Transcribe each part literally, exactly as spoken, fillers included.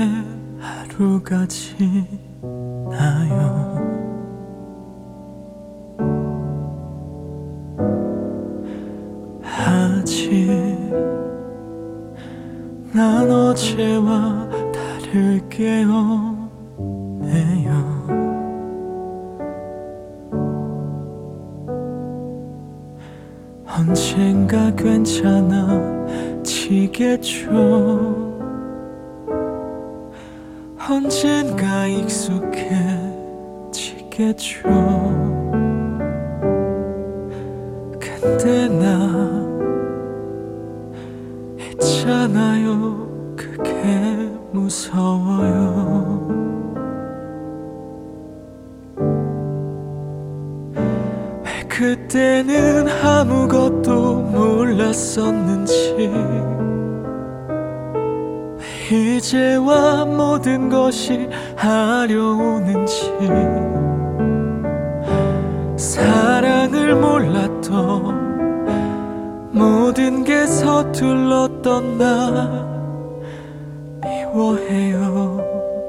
하루가 지나요. 아직 난 어제와 다를 게 없네요. 언젠가 괜찮아지겠죠. 언젠가 익숙해지겠죠. 근데 나 있잖아요. 그게 무서워요. 왜 그때는 아무것도 몰랐었는지, 왜 이제와 모든 것이 하려오는지, 사랑을 몰랐던 모든 게 서툴렀던 나 미워해요.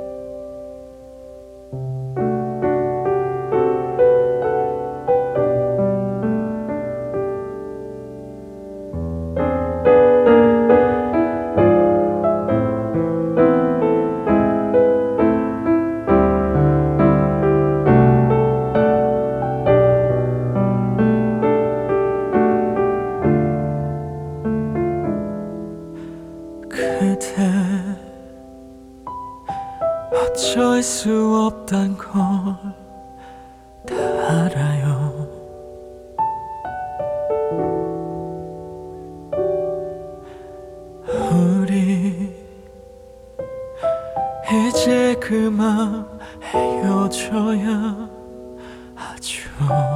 그대 어쩔 수 없단 걸 다 알아요. 우리 이제 그만 헤어져야 하죠.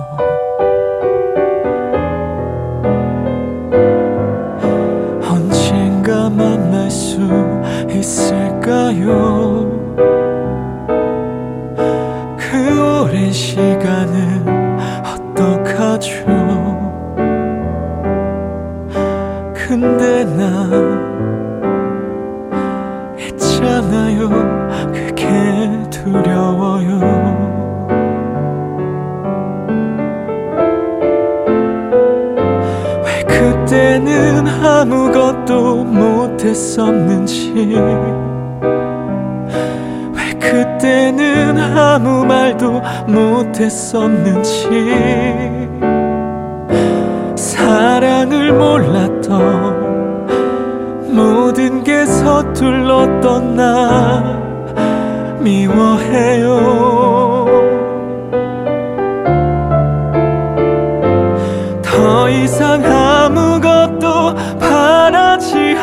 언젠가 만날 수 있을까요? 그 오랜 시간은 어떡하죠? 근데 나 있잖아요. 그게 두려워요. 왜 그때는 아무것도 못했었는지, 왜 그때는 아무 말도 못했었는지, 사랑을 몰랐던 모든 게 서툴렀던 나 미워해요. 더 이상 아무것도 바라지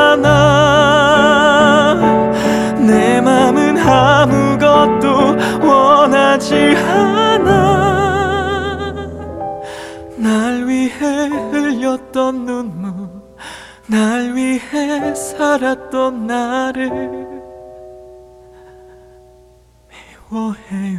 않아. 내 맘은 아무것도 원하지 않아. 날 위해 흘렸던 눈물, 날 위해 살았던 나를 미워해요.